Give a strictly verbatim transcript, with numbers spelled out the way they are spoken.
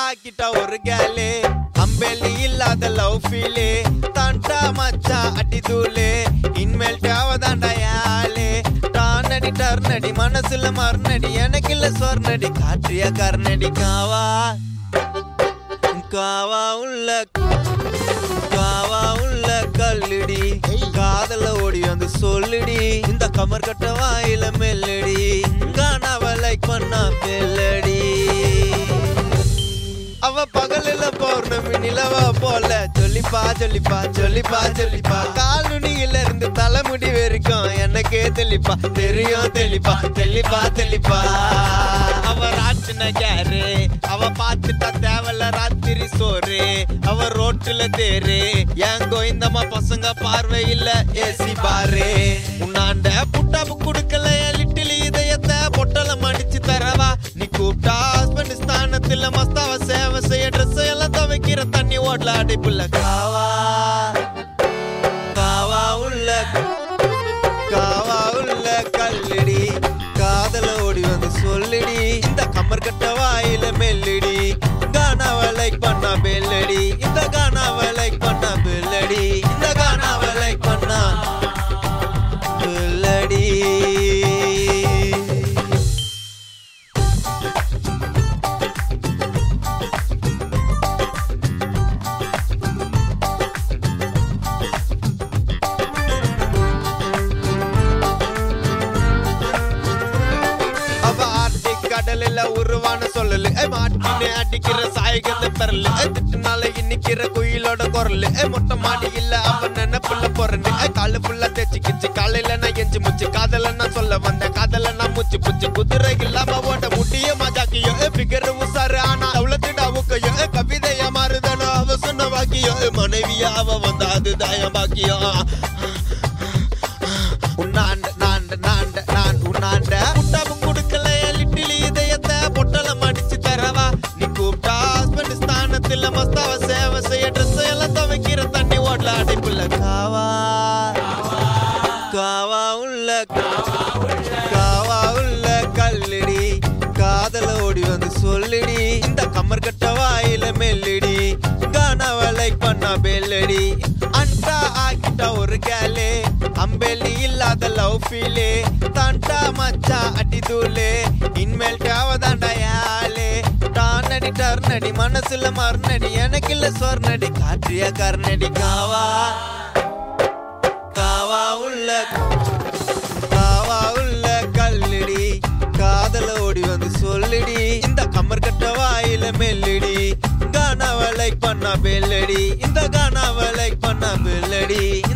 ஆக்கிட்ட ஒரு கேலே அம்பேலி இல்லாத லவ் ஃபீலே தாண்டா மச்சா அடி தூளே இன்மேல் தேவதாண்டா யாலே டானடி டர்னடி மனசுல மர்னடி எனக்கு இல்ல சொர்ணடி காற்றிய கர்ணடி காவா காவா உள்ள காவா உள்ள கல்லுடி காதல ஓடி வந்து சொல்லுடி இந்த கமர் கட்ட வாயில மெல்லடி காணாவ லைக் பண்ணா பெல்லடி அவ பகலில பௌர்ணமி நிலவா போல சொல்லிப்பா சொல்லிப்பா சொல்லிப்பா சொல்லிப்பா கால் நுனியில இருந்து தலைமுடி வரைக்கும் எனக்கே தெளிப்பா தெரியும் தெளிப்பா தெளிப்பா தெளிப்பா அவ ராட்டின கேரு அவ பாத்துட்டா தேவல ராத்திரி சோறு அவ ரோட்டுல தேரு என் கோயிந்தம்மா பசங்க பார்வை இல்ல ஏசி பாரு உன்னாண்ட புட்டாப்பு குடுக்கல லிட்டில் இதயத்தை பொட்டல மடிச்சு தரவா நீ கூப்பிட்டா ஹஸ்பண்ட் ஸ்தானத்துல மஸ்தாவ சேவை செய்ய ட்ரெஸ் எல்லாம் துவைக்கிற தண்ணி ஓடல அடைப்புல காவா காவா உள்ள காவா உள்ள கல்லடி காதல ஓடி வந்து சொல்லுடி இந்த கம்மர் கட்ட வாயில மெல்லடி கானாவ லைக் பண்ணா பெல்லடி இந்த கானாவ லைக் பண்ணா பெல்லடி இந்த கானாவ லைக் பண்ணா பெல்லடி கடலில உருவான சொல்லலு மாட்டினே அடிக்கிற சாயகத்தை பெறல திட்டுனால இன்னிக்கிற குயிலோட குரலு மொட்டை மாடி இல்ல அவன் நினைப்புள்ள பொறண்டு காலு புள்ள தேச்சு கிச்சு காலையில நான் எஞ்சி முச்சு காதல நான் சொல்ல வந்தேன் காதல நான் முச்சு புச்சு குதிரை இல்லாம ஓட்ட முட்டிய மஜாக்கியோ பிகர் உசாரு ஆனா அவ்வளத்துடா ஊக்கையோ கவிதையா மாறுதானோ அவ சொன்ன வாக்கியோ மனைவியா அவ வந்தா அது தாயம் பாக்கியோ உன்னாண்ட நாண்ட நாண்ட நான் உன்னாண்ட புட்டாப்பு குடுக்கல பொட்டல மடிச்சு தரவா நீ கூப்பிட்டா ஹஸ்பண்ட் ஸ்தானத்துல மஸ்தாவ சேவை செய்ய ட்ரெஸ் எல்லாம் துவைக்கிற தண்ணி ஓடல அடைப்புல காவா காவா உள்ள காவா உள்ள கல்லடி காதல ஓடி வந்து சொல்லுடி இந்த கம்மர் கட்ட வாயில மெல்லடி கானாவ லைக் பண்ணா பெல்லடி அண்டா ஆக்கிட்ட ஒரு கேலே அம்பேலி இல்லாத லவ் ஃபீலே தாண்டா மச்சா அடி தூளே இன்மேல் தேவதாண்டா யாலே டானடி டர்னடி மனசுல மர்னடி எனக்கு இல்ல சொர்ணடி காற்றிய கர்ணடி காவா காவா உள்ள காவா உள்ள கல்லடி காதல ஓடி வந்து சொல்லுடி இந்த கம்மர் கட்ட வாயில மெல்லடி கானாவ லைக் பண்ணா பெல்லடி இந்த கானாவ லைக் பண்ணா பெல்லடி